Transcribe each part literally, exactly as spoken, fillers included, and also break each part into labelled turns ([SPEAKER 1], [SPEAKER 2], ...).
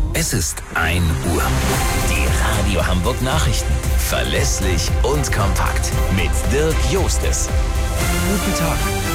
[SPEAKER 1] Es ist ein Uhr. Die Radio Hamburg Nachrichten. Verlässlich und kompakt. Mit Dirk Jostes.
[SPEAKER 2] Guten Tag.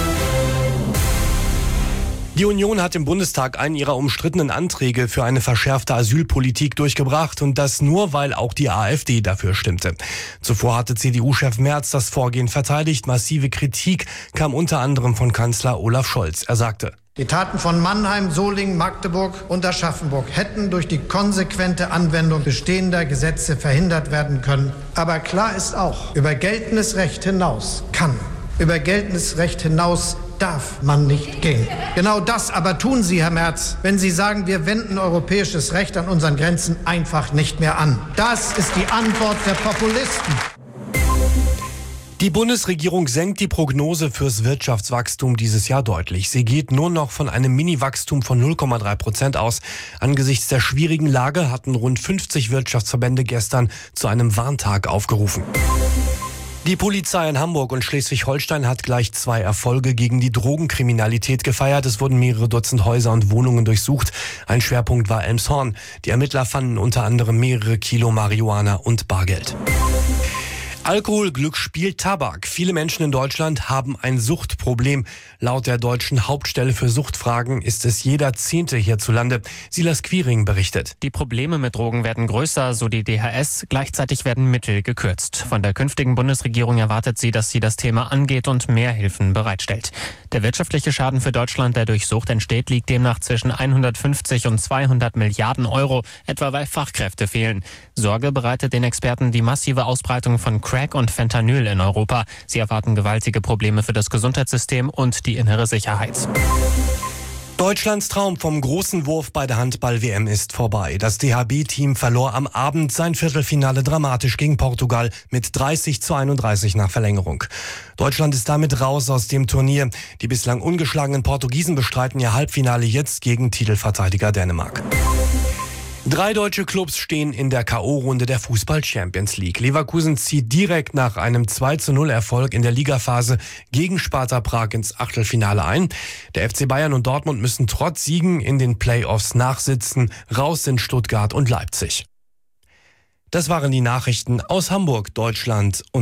[SPEAKER 2] Die Union hat im Bundestag einen ihrer umstrittenen Anträge für eine verschärfte Asylpolitik durchgebracht und das nur, weil auch die AfD dafür stimmte. Zuvor hatte C D U-Chef Merz das Vorgehen verteidigt. Massive Kritik kam unter anderem von Kanzler Olaf Scholz. Er sagte:
[SPEAKER 3] Die Taten von Mannheim, Solingen, Magdeburg und Aschaffenburg hätten durch die konsequente Anwendung bestehender Gesetze verhindert werden können. Aber klar ist auch, über geltendes Recht hinaus kann, über geltendes Recht hinaus darf man nicht gehen. Genau das aber tun Sie, Herr Merz, wenn Sie sagen, wir wenden europäisches Recht an unseren Grenzen einfach nicht mehr an. Das ist die Antwort der Populisten.
[SPEAKER 2] Die Bundesregierung senkt die Prognose fürs Wirtschaftswachstum dieses Jahr deutlich. Sie geht nur noch von einem Mini-Wachstum von null Komma drei Prozent aus. Angesichts der schwierigen Lage hatten rund fünfzig Wirtschaftsverbände gestern zu einem Warntag aufgerufen. Die Polizei in Hamburg und Schleswig-Holstein hat gleich zwei Erfolge gegen die Drogenkriminalität gefeiert. Es wurden mehrere Dutzend Häuser und Wohnungen durchsucht. Ein Schwerpunkt war Elmshorn. Die Ermittler fanden unter anderem mehrere Kilo Marihuana und Bargeld. Alkohol, Glücksspiel, Tabak. Viele Menschen in Deutschland haben ein Suchtproblem. Laut der deutschen Hauptstelle für Suchtfragen ist es jeder Zehnte hierzulande. Silas Quiring berichtet.
[SPEAKER 4] Die Probleme mit Drogen werden größer, so die D H S. Gleichzeitig werden Mittel gekürzt. Von der künftigen Bundesregierung erwartet sie, dass sie das Thema angeht und mehr Hilfen bereitstellt. Der wirtschaftliche Schaden für Deutschland, der durch Sucht entsteht, liegt demnach zwischen hundertfünfzig und zweihundert Milliarden Euro, etwa weil Fachkräfte fehlen. Sorge bereitet den Experten die massive Ausbreitung von Crack und Fentanyl in Europa. Sie erwarten gewaltige Probleme für das Gesundheitssystem und die innere Sicherheit.
[SPEAKER 2] Deutschlands Traum vom großen Wurf bei der Handball-W M ist vorbei. Das D H B-Team verlor am Abend sein Viertelfinale dramatisch gegen Portugal mit dreißig zu einunddreißig nach Verlängerung. Deutschland ist damit raus aus dem Turnier. Die bislang ungeschlagenen Portugiesen bestreiten ihr Halbfinale jetzt gegen Titelverteidiger Dänemark. Drei deutsche Clubs stehen in der K O-Runde der Fußball-Champions League. Leverkusen zieht direkt nach einem zwei zu null Erfolg in der Ligaphase gegen Sparta Prag ins Achtelfinale ein. Der F C Bayern und Dortmund müssen trotz Siegen in den Playoffs nachsitzen. Raus sind Stuttgart und Leipzig. Das waren die Nachrichten aus Hamburg, Deutschland und